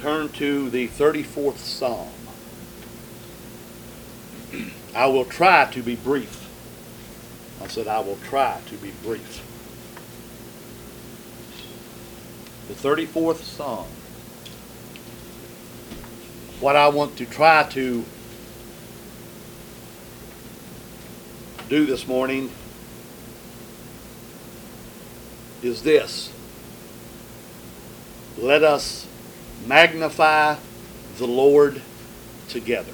turn to the 34th Psalm. I will try to be brief. I said I will try to be brief. The 34th Psalm. What I want to try to do this morning is this. Let us magnify the Lord together.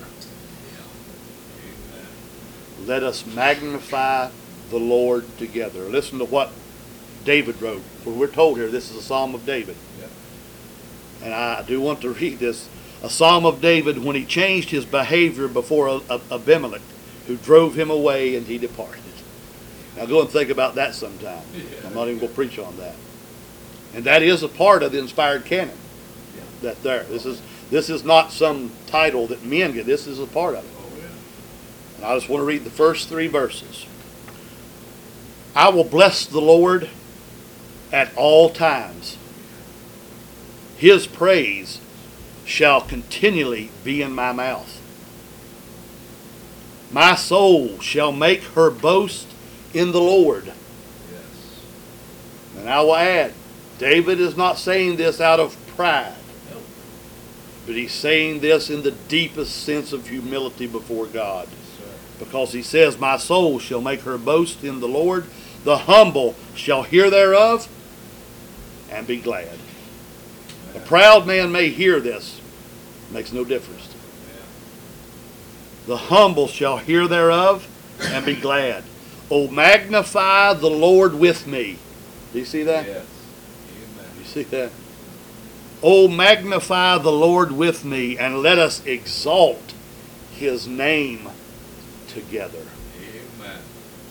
Let us magnify the Lord together. Listen to what David wrote. For we're told here this is a Psalm of David. And I do want to read this. A Psalm of David when he changed his behavior before Abimelech, who drove him away and he departed. Now go and think about that sometime. I'm not even going to preach on that. And that is a part of the inspired canon. That there. This is not some title that men get. This is a part of it. And I just want to read the first 3 verses. I will bless the Lord at all times. His praise shall continually be in my mouth. My soul shall make her boast in the Lord. Yes. And I will add, David is not saying this out of pride, but he's saying this in the deepest sense of humility before God. Because he says, my soul shall make her boast in the Lord. The humble shall hear thereof and be glad. A proud man may hear this. It makes no difference. The humble shall hear thereof and be glad. Oh, magnify the Lord with me. Do you see that? Yes. Amen. You see that? Oh, magnify the Lord with me, and let us exalt his name together. Amen.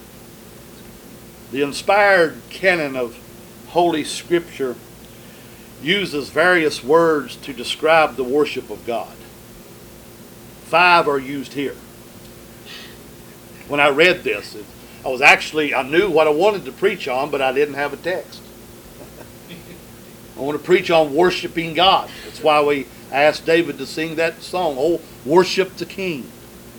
The inspired canon of Holy Scripture uses various words to describe the worship of God. 5 are used here. When I read this, I knew what I wanted to preach on, but I didn't have a text. I want to preach on worshiping God. That's why we asked David to sing that song, Oh, Worship the King.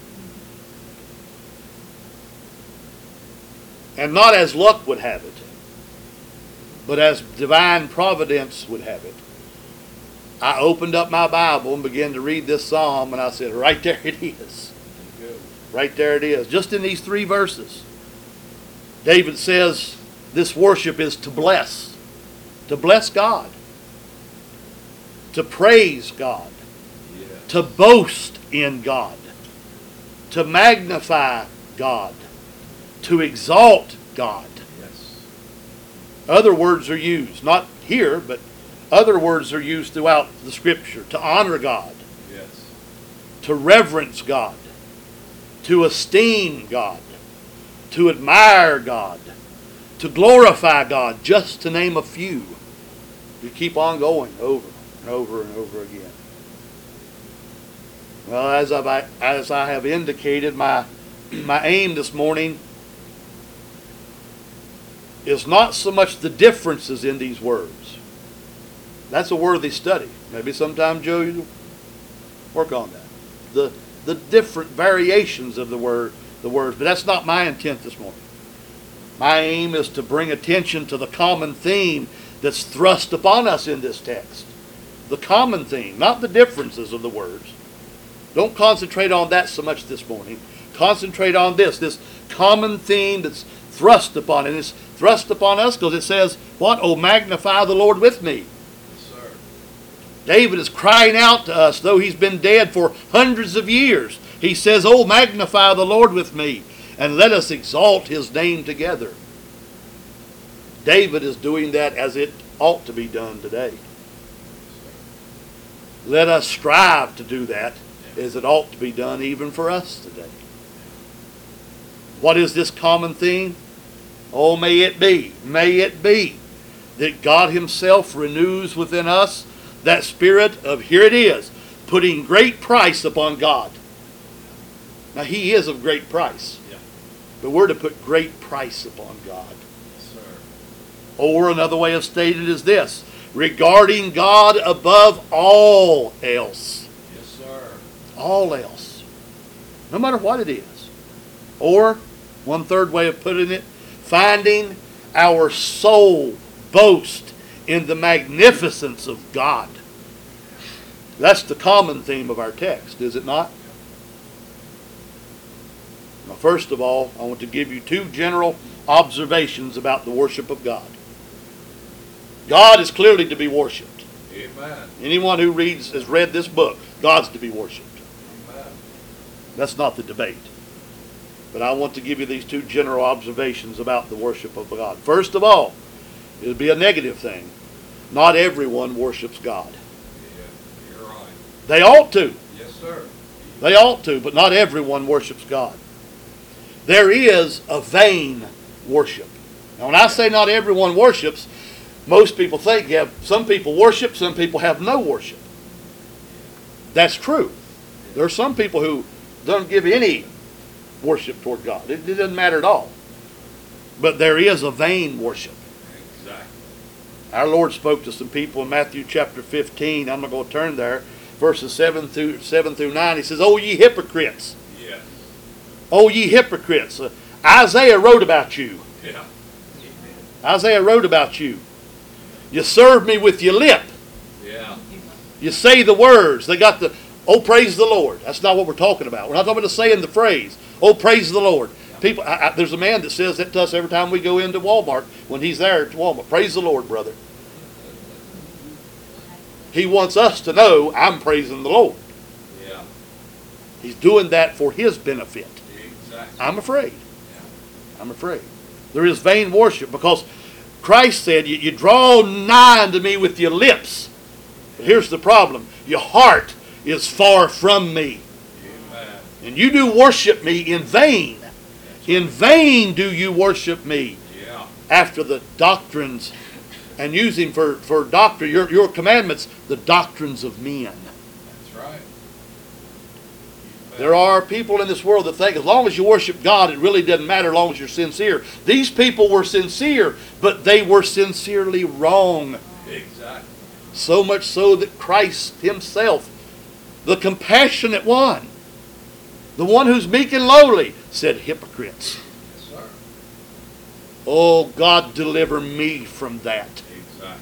And not as luck would have it, but as divine providence would have it. I opened up my Bible and began to read this psalm, and I said, right there it is. Right there it is. Just in these 3 verses. David says this worship is to bless God, to praise God, to boast in God, to magnify God, to exalt God. Yes. Other words are used, not here, but other words are used throughout the Scripture. To honor God, yes. To reverence God, to esteem God, to admire God, to glorify God, just to name a few. You keep on going over and over and over again. Well, as I have indicated, my aim this morning is not so much the differences in these words. That's a worthy study. Maybe sometime, Joe, you'll work on that. The different variations of the words, but that's not my intent this morning. My aim is to bring attention to the common theme that's thrust upon us in this text. The common theme, not the differences of the words. Don't concentrate on that so much this morning. Concentrate on this common theme that's thrust upon it. And it's thrust upon us because it says, what? Oh, magnify the Lord with me. Yes, sir. David is crying out to us, though he's been dead for hundreds of years. He says, oh, magnify the Lord with me, and let us exalt his name together. David is doing that as it ought to be done today. Let us strive to do that as it ought to be done even for us today. What is this common theme? Oh, may it be that God himself renews within us that spirit of, here it is, putting great price upon God. Now, he is of great price. Yeah. But we're to put great price upon God. Yes, sir. Or another way of stating it is this. regarding God above all else. Yes, sir. All else. No matter what it is. Or, one third way of putting it, finding our sole boast in the magnificence of God. That's the common theme of our text, is it not? Now, first of all, I want to give you two general observations about the worship of God. God is clearly to be worshipped. Amen. Anyone who has read this book, God's to be worshipped. Amen. That's not the debate. But I want to give you these two general observations about the worship of God. First of all, it would be a negative thing. Not everyone worships God. Yeah, you're right. They ought to. Yes, sir. They ought to, but not everyone worships God. There is a vain worship. Now, when I say not everyone worships, most people think some people worship, some people have no worship. That's true. There are some people who don't give any worship toward God. It doesn't matter at all. But there is a vain worship. Exactly. Our Lord spoke to some people in Matthew chapter 15. I'm not going to turn there. Verses 7 through 9. He says, "O ye hypocrites! Yes. O ye hypocrites! Isaiah wrote about you. Yeah. Amen. Isaiah wrote about you. You serve me with your lip. Yeah. You say the words. They got the, oh, praise the Lord. That's not what we're talking about. We're not talking about saying the phrase, oh, praise the Lord. People, there's a man that says that to us every time we go into Walmart when he's there at Walmart. Praise the Lord, brother. He wants us to know I'm praising the Lord. Yeah. He's doing that for his benefit. Exactly. I'm afraid. I'm afraid. There is vain worship because Christ said, you draw nigh unto me with your lips. But here's the problem. Your heart is far from me. Amen. And you do worship me in vain. In vain do you worship me. Yeah. After the doctrines and using for doctrine, your commandments, the doctrines of men. That's right. There are people in this world that think as long as you worship God, it really doesn't matter as long as you're sincere. These people were sincere, but they were sincerely wrong. Exactly. So much so that Christ himself, the compassionate one, the one who's meek and lowly, said, hypocrites. Yes, sir. Oh, God, deliver me from that. Exactly.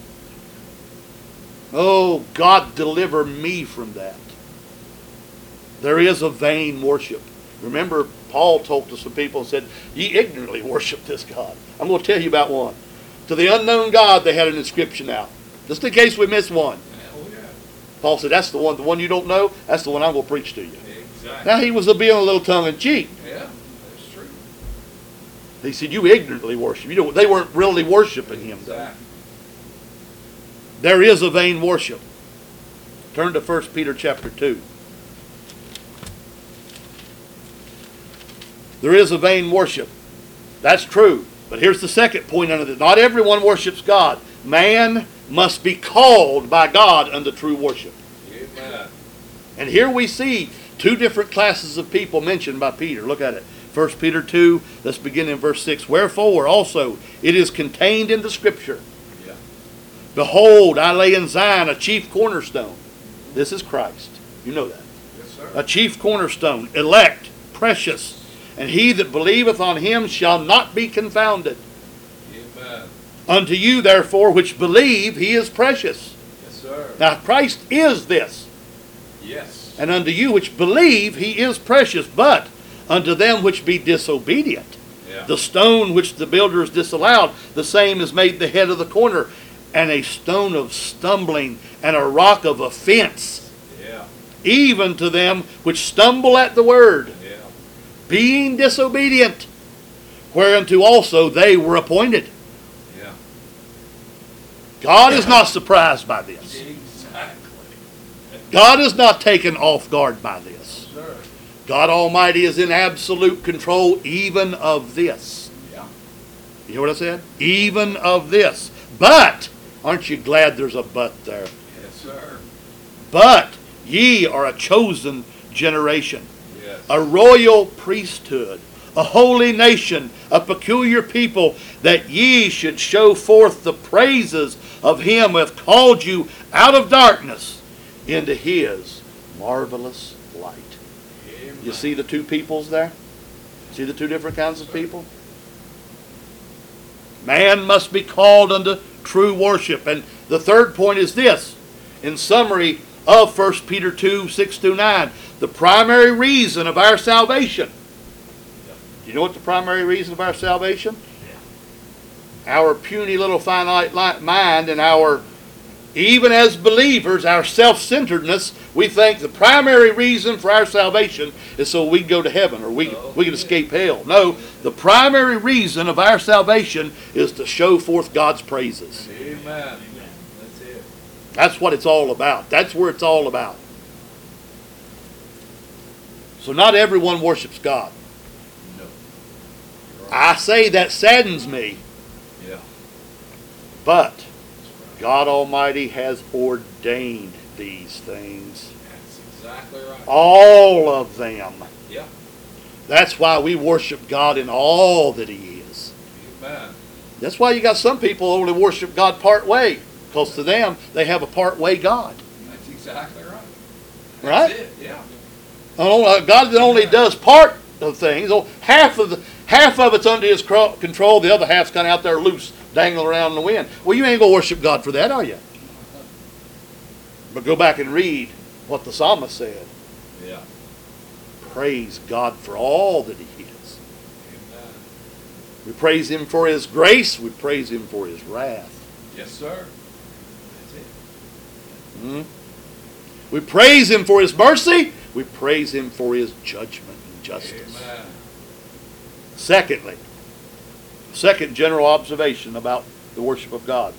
Oh, God, deliver me from that. There is a vain worship. Remember, Paul talked to some people and said, ye ignorantly worship this God. I'm going to tell you about one. To the unknown God, they had an inscription out. Just in case we miss one. Oh, yeah. Paul said, that's the one you don't know, that's the one I'm going to preach to you. Exactly. Now, he was being a little tongue-in-cheek. Yeah, that's true. He said, you ignorantly worship. They weren't really worshiping him, though. Exactly. There is a vain worship. Turn to 1 Peter chapter 2. There is a vain worship. That's true. But here's the second point under this. Not everyone worships God. Man must be called by God unto true worship. Amen. And here we see two different classes of people mentioned by Peter. Look at it. 1 Peter 2, let's begin in verse 6. Wherefore also it is contained in the Scripture. Yeah. Behold, I lay in Zion a chief cornerstone. This is Christ. You know that. Yes, sir. A chief cornerstone, elect, precious. And he that believeth on him shall not be confounded. Amen. Unto you, therefore, which believe, he is precious. Yes, sir. Now, Christ is this. Yes. And unto you which believe, he is precious. But unto them which be disobedient, Yeah. the stone which the builders disallowed, the same is made the head of the corner, and a stone of stumbling, and a rock of offense, Yeah. even to them which stumble at the word, Yeah. being disobedient, whereunto also they were appointed. Yeah. God is not surprised by this. Exactly. God is not taken off guard by this. Sir. God Almighty is in absolute control even of this. Yeah. You hear what I said? Even of this. But, aren't you glad there's a but there? Yes, sir. But ye are a chosen generation, Yes. a royal priesthood, a holy nation, a peculiar people, that ye should show forth the praises of him who hath called you out of darkness into his marvelous light. Amen. You see the two peoples there? See the two different kinds of people? Man must be called unto true worship. And the third point is this, in summary of 1 Peter 2, 6-9. The primary reason of our salvation. You know what the primary reason of our salvation? Our puny little finite mind and our, even as believers, our self-centeredness, we think the primary reason for our salvation is so we can go to heaven or we can escape hell. No, the primary reason of our salvation is to show forth God's praises. Amen. That's it. That's what it's all about. That's where it's all about. So not everyone worships God. No. I say that saddens me, Yeah. but God Almighty has ordained these things. That's exactly right. All of them. Yeah. That's why we worship God in all that He is. Amen. That's why you got some people only worship God part way. Because to them, they have a part way God. That's exactly right. Right? That's it. Yeah. God that only does part of things. Half of it's under His control. The other half's kind of out there loose, dangling around in the wind. Well, you ain't going to worship God for that, are you? But go back and read what the psalmist said. Yeah. Praise God for all that He is. Amen. We praise Him for His grace. We praise Him for His wrath. Yes, sir. That's it. Hmm? We praise Him for His mercy. We praise Him for His judgment and justice. Amen. Secondly, second general observation about the worship of God.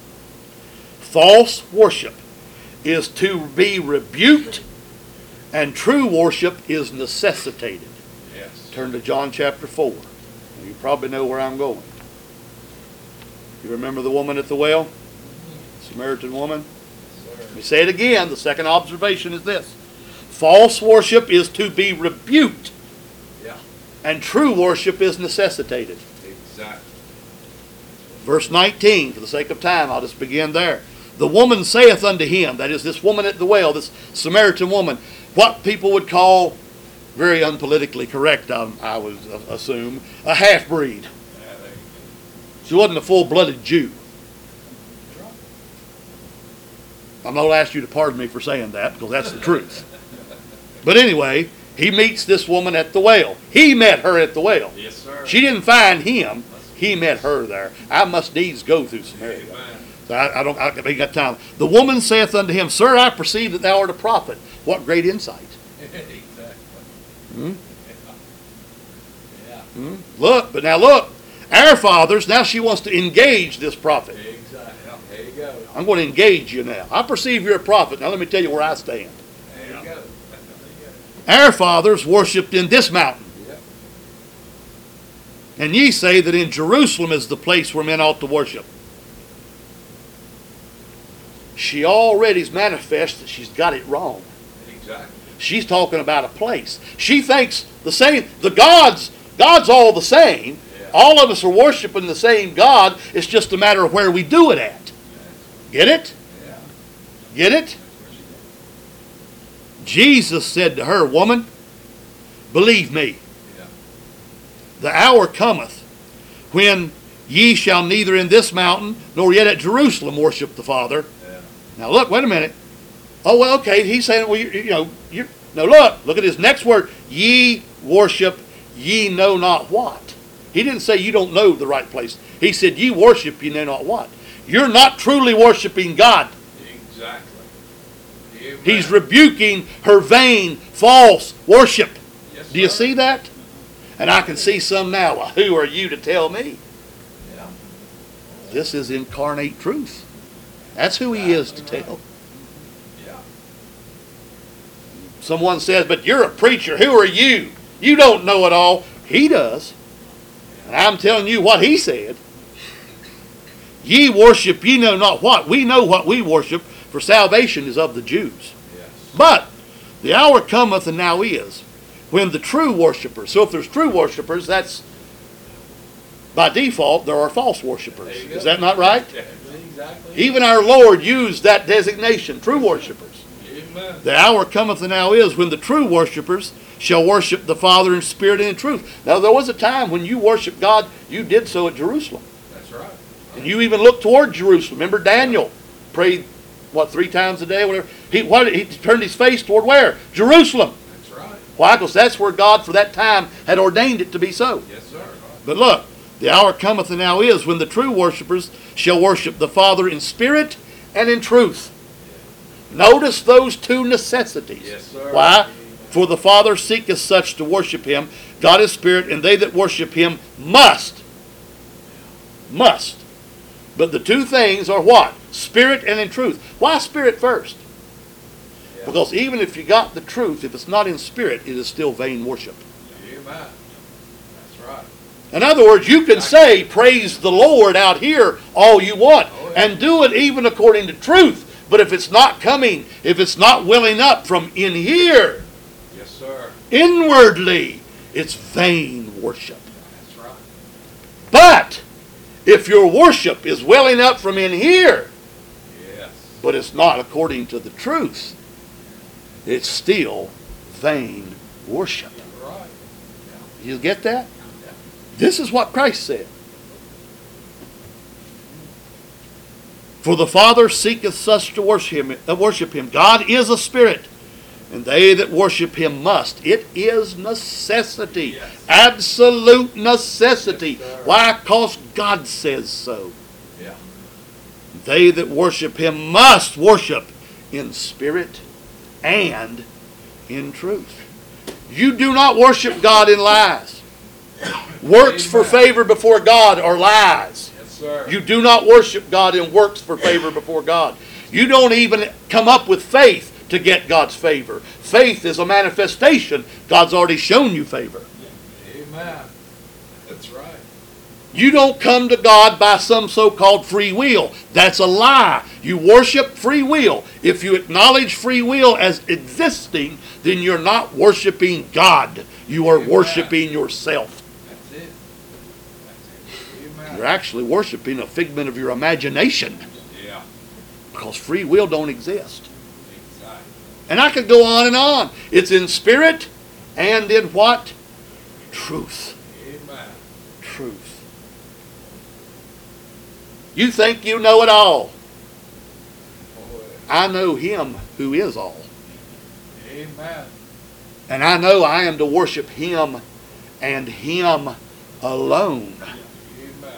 False worship is to be rebuked, and true worship is necessitated. Yes. Turn to John chapter 4. You probably know where I'm going. You remember the woman at the well? Samaritan woman? Yes, sir. Let me say it again. The second observation is this. False worship is to be rebuked, Yeah. and true worship is necessitated. Exactly. Verse 19, for the sake of time, I'll just begin there. The woman saith unto him, that is this woman at the well, this Samaritan woman, what people would call, very unpolitically correct, I would assume, a half-breed. Yeah, there you She wasn't a full-blooded Jew. go. Right. I'm not going to ask you to pardon me for saying that, because that's the truth. But anyway, he meets this woman at the well. He met her at the well. Yes, sir. She didn't find him. He met her there. I must needs go through Samaria. Amen. So I ain't got time. The woman saith unto him, Sir, I perceive that thou art a prophet. What great insight. Exactly. Hmm? Yeah. Hmm? Look, our fathers, now she wants to engage this prophet. Exactly. There you go. I'm going to engage you now. I perceive you're a prophet. Now let me tell you where I stand. There you go. There you Our fathers worshipped in this mountain. go. Yep. And ye say that in Jerusalem is the place where men ought to worship. She already's manifest that she's got it wrong. Exactly. She's talking about a place. She thinks the same, God's all the same. Yeah. All of us are worshiping the same God. It's just a matter of where we do it at. Get it? Yeah. Get it? That's where she goes. Jesus said to her, Woman, believe me, Yeah. the hour cometh when ye shall neither in this mountain nor yet at Jerusalem worship the Father. Yeah. Now look, wait a minute. Oh, well, okay, he's saying, well, now look at his next word. Ye worship, ye know not what. He didn't say you don't know the right place. He said ye worship, ye know not what. You're not truly worshiping God. Exactly. Amen. He's rebuking her vain, false worship. Yes, Do you sir. see that? And I can see some now. Well, who are you to tell me? Yeah. This is incarnate truth. That's who he is to tell. Yeah. Someone says, but you're a preacher. Who are you? You don't know it all. He does. And I'm telling you what he said. Ye worship, ye know not what. We know what we worship, for salvation is of the Jews. Yes. But the hour cometh and now is, when the true worshipers. So if there's true worshipers, that's by default there are false worshipers. There you go. Is that not right? Exactly. Even our Lord used that designation, true worshipers. Amen. The hour cometh and now is when the true worshipers shall worship the Father in spirit and in truth. Now there was a time when you worshiped God, you did so at Jerusalem. That's right. And you even looked toward Jerusalem. Remember Daniel prayed, 3 times a day, whatever. He turned his face toward where? Jerusalem. That's right. Why? Because that's where God for that time had ordained it to be so. Yes, sir. But look, the hour cometh and now is when the true worshipers shall worship the Father in spirit and in truth. Notice those two necessities. Yes, sir. Why? For the Father seeketh such to worship him. God is spirit, and they that worship him must. But the two things are what? Spirit and in truth. Why spirit first? Yeah. Because even if you got the truth, if it's not in spirit, it is still vain worship. Amen. That's right. In other words, you can say, praise the Lord out here all you want, and do it even according to truth. But if it's not coming, if it's not welling up from in here, Yes, sir. inwardly, it's vain worship. That's right. But if your worship is welling up from in here, Yes. but it's not according to the truth, it's still vain worship. Right. You get that? Yeah. This is what Christ said. For the Father seeketh such to worship him. God is a spirit, and they that worship him must. It is necessity. Yes. Absolute necessity. Yes, sir. Why? Because God says so. Yeah. They that worship him must worship in spirit and in truth. You do not worship God in lies. Works for Amen. favor before God are lies. Yes, sir. You do not worship God in works for favor before God. You don't even come up with faith to get God's favor. Faith is a manifestation. God's already shown you favor. Amen. That's right. You don't come to God by some so-called free will. That's a lie. You worship free will. If you acknowledge free will as existing, then you're not worshiping God. You are Amen. worshiping yourself. That's it. That's it. Amen. You're actually worshiping a figment of your imagination, Yeah. because free will don't exist. Exactly. And I could go on and on. It's in spirit and in what? Truth. Amen. Truth. You think you know it all. Boy. I know him who is all. Amen. And I know I am to worship him and him alone. Amen.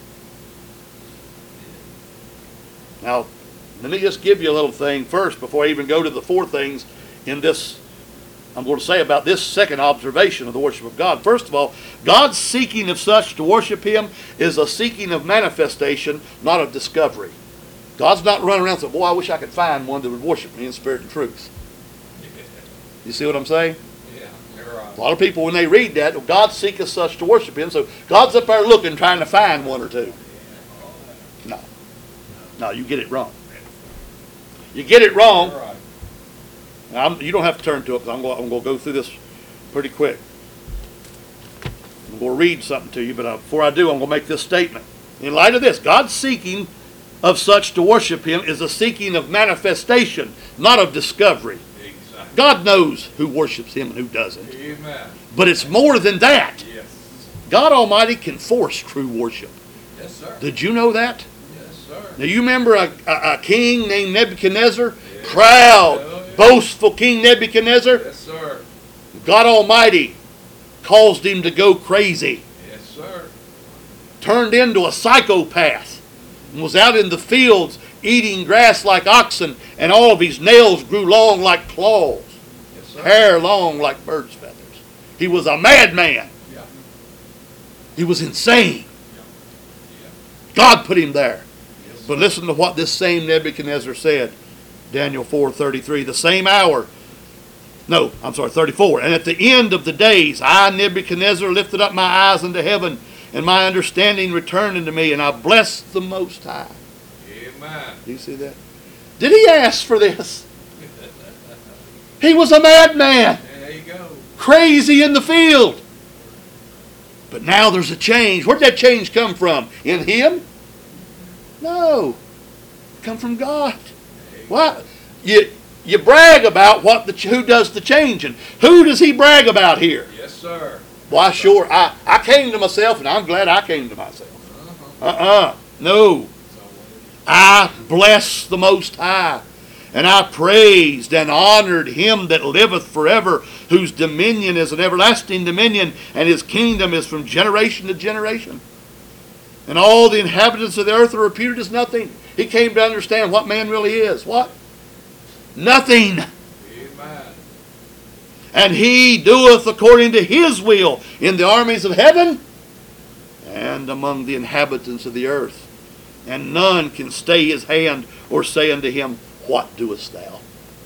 Now, let me just give you a little thing first before I even go to the 4 things in this, I'm going to say about this second observation of the worship of God. First of all, God's seeking of such to worship him is a seeking of manifestation, not of discovery. God's not running around saying, boy, I wish I could find one that would worship me in spirit and truth. You see what I'm saying? Yeah. You're right. A lot of people, when they read that, well, God seeketh such to worship him. So God's up there looking, trying to find one or two. No. No, you get it wrong. You get it wrong. You're right. Now, you don't have to turn to it, because I'm going to go through this pretty quick. I'm going to read something to you, but before I do, I'm going to make this statement. In light of this, God's seeking of such to worship him is a seeking of manifestation, not of discovery. Exactly. God knows who worships him and who doesn't. Amen. But it's more than that. Yes. God Almighty can force true worship. Yes, sir. Did you know that? Yes, sir. Now you remember a king named Nebuchadnezzar? Yeah. Proud, Oh, yeah. boastful King Nebuchadnezzar? Yes, sir. God Almighty caused him to go crazy. Yes, sir. Turned into a psychopath. And was out in the fields eating grass like oxen, and all of his nails grew long like claws. Yes, sir. Hair long like bird's feathers. He was a madman. Yeah. He was insane. Yeah. God put him there. Yes, But listen to what this same Nebuchadnezzar said. Daniel 4:33. The same hour. No, I'm sorry, 34. And at the end of the days, I, Nebuchadnezzar, lifted up my eyes unto heaven, and my understanding returned unto me, and I blessed the Most High. Amen. Do you see that? Did he ask for this? He was a madman. There you go. crazy in the field. But now there's a change. Where'd that change come from? In him? No. It come from God. What? You brag about who does the changing. Who does he brag about here? Yes, sir. Why, sure, I came to myself, and I'm glad I came to myself. No. I bless the Most High, and I praised and honored him that liveth forever, whose dominion is an everlasting dominion, and his kingdom is from generation to generation. And all the inhabitants of the earth are reputed as nothing. He came to understand what man really is. What? Nothing. Amen. And he doeth according to his will in the armies of heaven and among the inhabitants of the earth. And none can stay his hand or say unto him, What doest thou?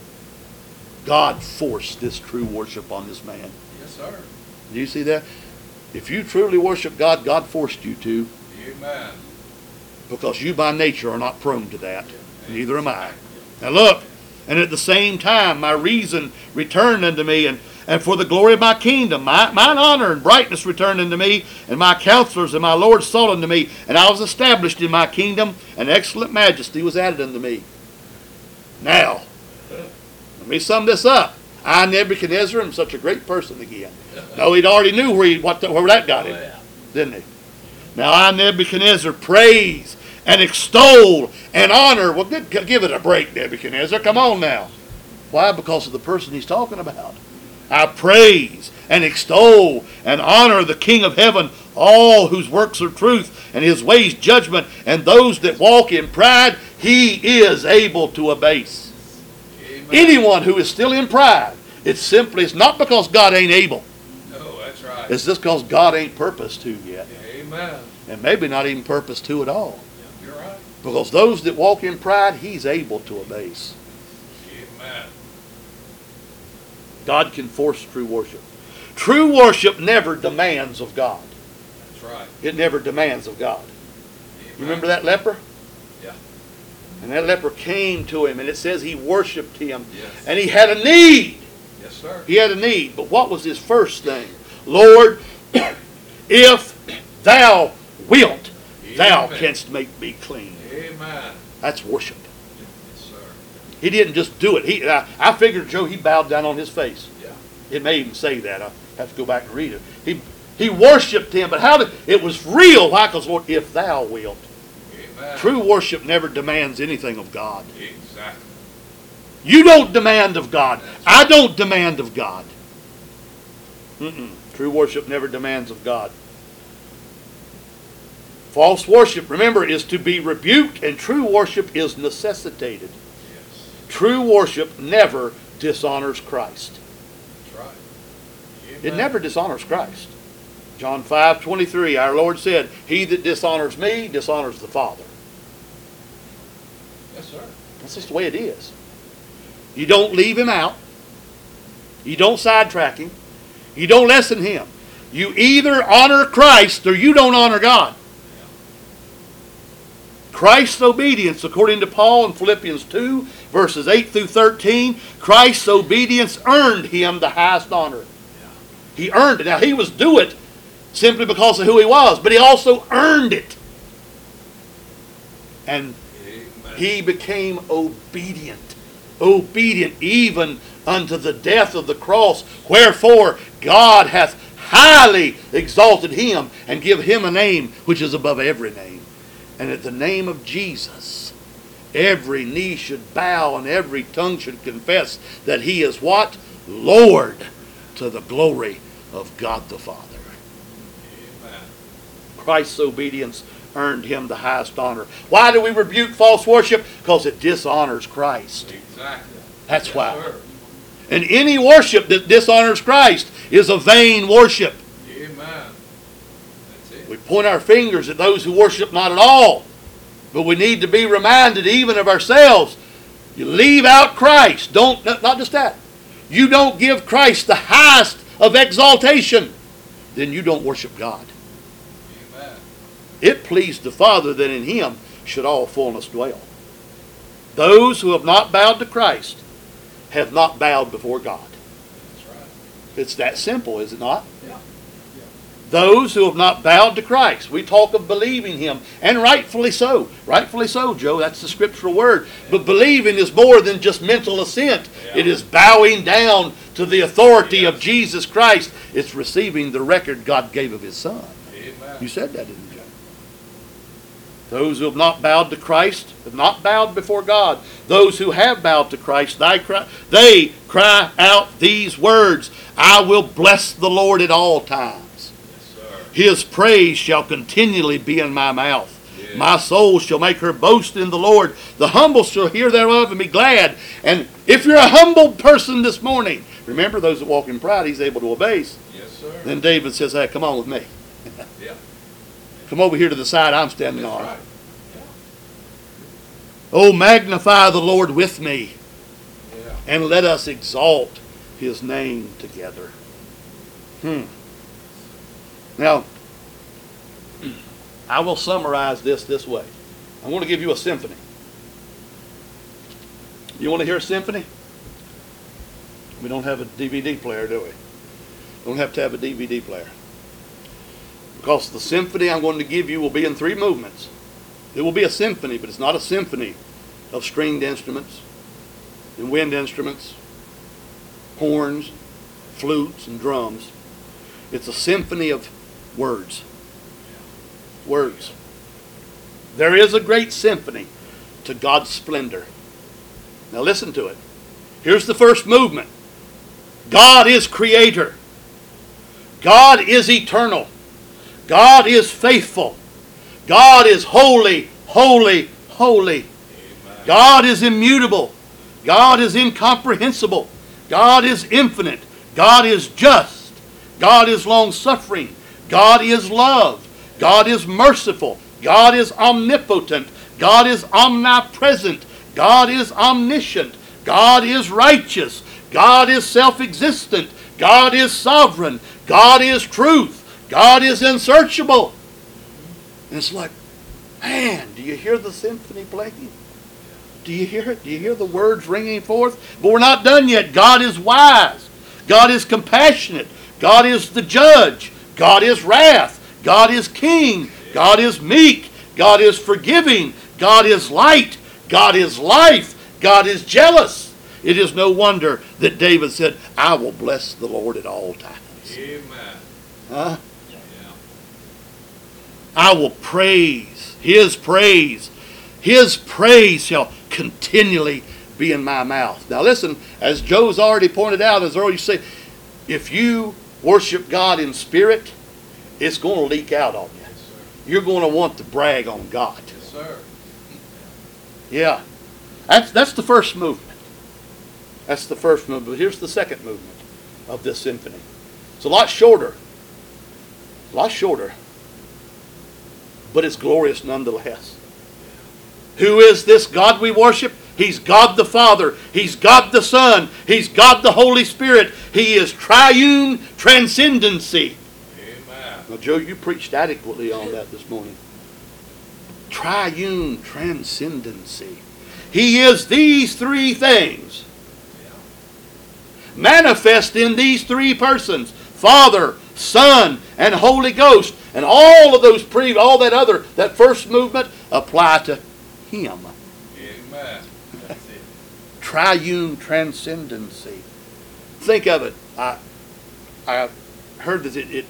God forced this true worship on this man. Yes, sir. Do you see that? If you truly worship God, God forced you to. Amen. Because you by nature are not prone to that. Neither am I. Now look, and at the same time my reason returned unto me, and for the glory of my kingdom, mine honor and brightness returned unto me, and my counselors and my Lord sought unto me, and I was established in my kingdom, and excellent majesty was added unto me. Now, let me sum this up. I, Nebuchadnezzar, am such a great person again. No, he'd already knew where that got him, didn't he? Now I, Nebuchadnezzar, praise and extol and honor. Well, give it a break, Nebuchadnezzar. Come on now. Why? Because of the person he's talking about. I praise and extol and honor the King of heaven, all whose works are truth and his ways judgment, and those that walk in pride he is able to abase. Amen. Anyone who is still in pride, it's not because God ain't able. No, that's right. It's just because God ain't purposed to yet. Amen. And maybe not even purposed to at all. You're right. Because those that walk in pride, he's able to abase. Amen. God can force true worship. True worship never demands of God. That's right. It never demands of God. Amen. You remember that leper? Yeah. And that leper came to him, and it says he worshiped him. Yes. And he had a need. Yes, sir. He had a need. But what was his first thing? Lord, if thou wilt, thou Amen. canst make me clean. Amen. That's worship. Yes, sir. He didn't just do it. I figured, Joe, he bowed down on his face. Yeah. It may even say that. I have to go back and read it. He worshipped him, but it was real. Why? Because, Lord, if thou wilt. Amen. True worship never demands anything of God. Exactly. You don't demand of God. I don't demand of God. True worship never demands of God. False worship, remember, is to be rebuked, and true worship is necessitated. Yes. True worship never dishonors Christ. That's right. Amen. It never dishonors Christ. John 5:23, our Lord said, He that dishonors me dishonors the Father. Yes, sir. That's just the way it is. You don't leave him out. You don't sidetrack him. You don't lessen him. You either honor Christ or you don't honor God. Christ's obedience, according to Paul in Philippians 2, verses 8 through 13, Christ's obedience earned him the highest honor. He earned it. Now, he was due it simply because of who he was, but he also earned it. And Amen. he became obedient. Obedient even unto the death of the cross. Wherefore God hath highly exalted him and give him a name which is above every name. And at the name of Jesus, every knee should bow and every tongue should confess that he is what? Lord, to the glory of God the Father. Amen. Christ's obedience earned him the highest honor. Why do we rebuke false worship? Because it dishonors Christ. Exactly. That's Yes, why. sir. And any worship that dishonors Christ is a vain worship. Amen. That's it. We point our fingers at those who worship not at all. But we need to be reminded even of ourselves. You leave out Christ. Not just that. You don't give Christ the highest of exaltation. Then you don't worship God. Amen. It pleased the Father that in him should all fullness dwell. Those who have not bowed to Christ have not bowed before God. That's right. It's that simple, is it not? Yeah. Those who have not bowed to Christ. We talk of believing Him, and rightfully so. Rightfully so, Joe. That's the scriptural word. But believing is more than just mental assent. Yeah. It is bowing down to the authority of Yes. Jesus Christ. It's receiving the record God gave of His Son. Amen. You said that, didn't you? Those who have not bowed to Christ have not bowed before God. Those who have bowed to Christ, they cry out these words, I will bless the Lord at all times. Yes, sir. His praise shall continually be in my mouth. Yes. My soul shall make her boast in the Lord. The humble shall hear thereof and be glad. And if you're a humble person this morning, remember those that walk in pride, He's able to abase. Yes, sir. Then David says, hey, come on with me. Yeah. Come over here to the side I'm standing That's on. right. Yeah. Oh, magnify the Lord with me, Yeah. and let us exalt His name together. Now, I will summarize this way. I want to give you a symphony. You want to hear a symphony? We don't have a DVD player, do we? Don't have to have a DVD player. Because the symphony I'm going to give you will be in 3 movements. It will be a symphony, but it's not a symphony of stringed instruments and wind instruments, horns, flutes, and drums. It's a symphony of words. Words. There is a great symphony to God's splendor. Now listen to it. Here's the first movement. God is creator. God is eternal. God is faithful. God is holy, holy, holy. Amen. God is immutable. God is incomprehensible. God is infinite. God is just. God is long-suffering. God is love. God is merciful. God is omnipotent. God is omnipresent. God is omniscient. God is righteous. God is self-existent. God is sovereign. God is truth. God is unsearchable. And it's like, man, do you hear the symphony playing? Do you hear it? Do you hear the words ringing forth? But we're not done yet. God is wise. God is compassionate. God is the judge. God is wrath. God is king. God is meek. God is forgiving. God is light. God is life. God is jealous. It is no wonder that David said, I will bless the Lord at all times. Amen. Huh? Yeah. I will praise His praise. His praise shall continually be in my mouth. Now listen, as Joe's already pointed out, as earlier you say, if you worship God in spirit, it's going to leak out on you. Yes, sir. You're going to want to brag on God. Yes, sir. Yeah. That's the first movement. That's the first movement. But here's the second movement of this symphony. It's a lot shorter. A lot shorter. But it's glorious nonetheless. Who is this God we worship? He's God the Father. He's God the Son. He's God the Holy Spirit. He is triune transcendency. Amen. Now, Joe, you preached adequately on that this morning. Triune transcendency. He is these 3 things. Manifest in these 3 persons. Father, Son, and Holy Ghost. And all of those that first movement apply to Him. Amen. That's it. Triune transcendency. Think of it. I heard that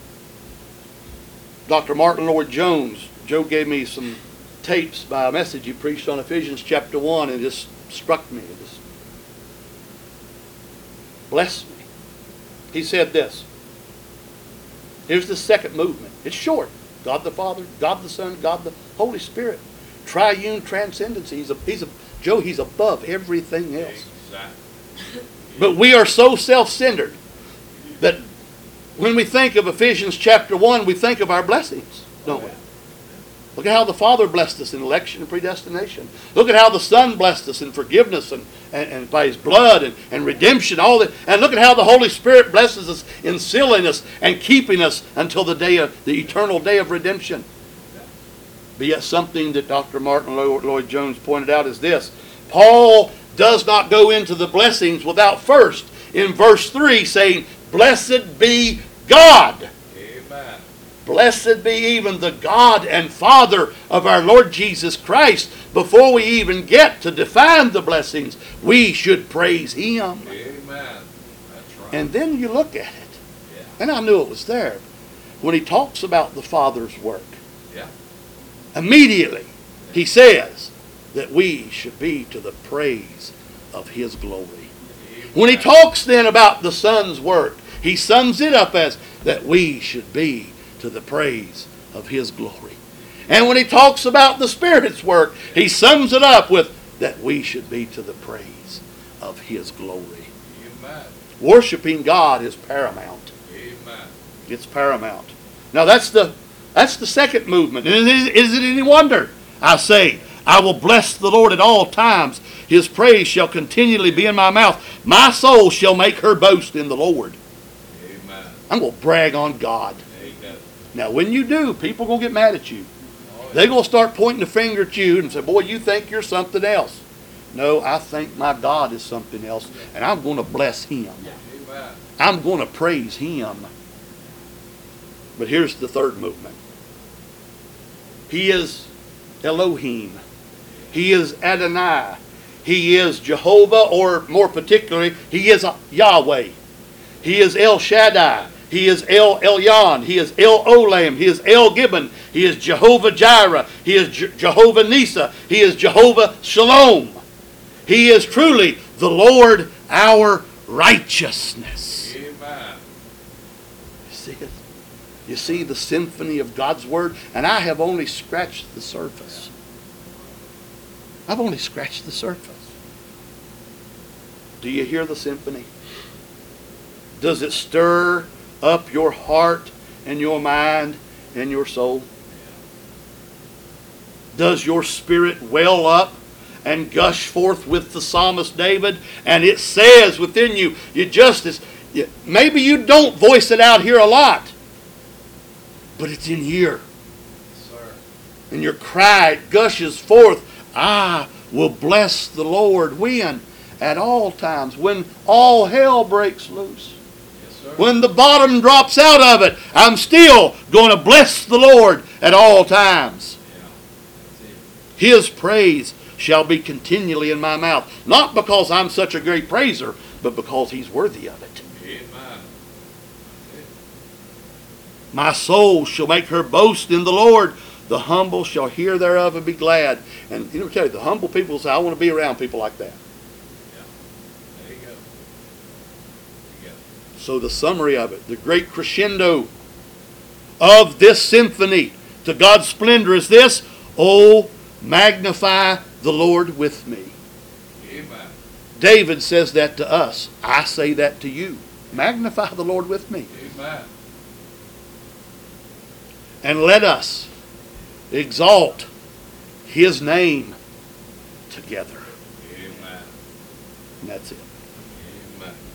Dr. Martin Lloyd-Jones, Joe gave me some tapes by a message he preached on Ephesians chapter 1, and it just struck me. It just blessed me. He said this. Here's the second movement. It's short. God the Father, God the Son, God the Holy Spirit. Triune transcendency. He's above everything else. Exactly. But we are so self-centered that when we think of Ephesians chapter 1, we think of our blessings, don't we? Look at how the Father blessed us in election and predestination. Look at how the Son blessed us in forgiveness and by His blood and redemption, all that. And look at how the Holy Spirit blesses us in sealing us and keeping us until the eternal day of redemption. But yet something that Dr. Martin Lloyd-Jones pointed out is this. Paul does not go into the blessings without first, in verse 3, saying, Blessed be God. Amen. Blessed be even the God and Father of our Lord Jesus Christ. Before we even get to define the blessings, we should praise Him. Amen. That's right. And then you look at it. Yeah. And I knew it was there. When he talks about the Father's work, Yeah. immediately he says that we should be to the praise of His glory. When he talks then about the Son's work, he sums it up as that we should be to the praise of His glory. And when he talks about the Spirit's work, he sums it up with that we should be to the praise of His glory. Amen. Worshiping God is paramount. Amen. It's paramount. Now that's the second movement. And is it any wonder? I say, I will bless the Lord at all times. His praise shall continually be in my mouth. My soul shall make her boast in the Lord. Amen. I'm going to brag on God. Amen. Now when you do, people are going to get mad at you. Oh, yeah. They're going to start pointing the finger at you and say, boy, you think you're something else. No, I think my God is something else. And I'm going to bless Him. Amen. I'm going to praise Him. But here's the third movement. He is Elohim. He is Adonai. He is Jehovah, or more particularly, He is Yahweh. He is El Shaddai. He is El Elyon. He is El Olam. He is El Gibbon. He is Jehovah Jireh. He is Jehovah Nisa. He is Jehovah Shalom. He is truly the Lord our righteousness. Amen. You see it? You see the symphony of God's Word? And I have only scratched the surface. I've only scratched the surface. Do you hear the symphony? Does it stir up your heart and your mind and your soul? Does your spirit well up and gush forth with the psalmist David? And it says within you, maybe you don't voice it out here a lot, but it's in here. Yes, sir. And your cry gushes forth, I will bless the Lord. When? At all times. When all hell breaks loose. Yes, sir. When the bottom drops out of it, I'm still going to bless the Lord at all times. Yeah. That's it. His praise shall be continually in my mouth. Not because I'm such a great praiser, but because He's worthy of it. Amen. My soul shall make her boast in the Lord. The humble shall hear thereof and be glad. And you know, tell you, the humble people say, I want to be around people like that. Yeah. There you go. There you go. So the summary of it, the great crescendo of this symphony to God's splendor is this: oh, magnify the Lord with me. Amen. David says that to us. I say that to you. Magnify the Lord with me. Amen. And let us exalt His name together. Amen. And that's it. Amen.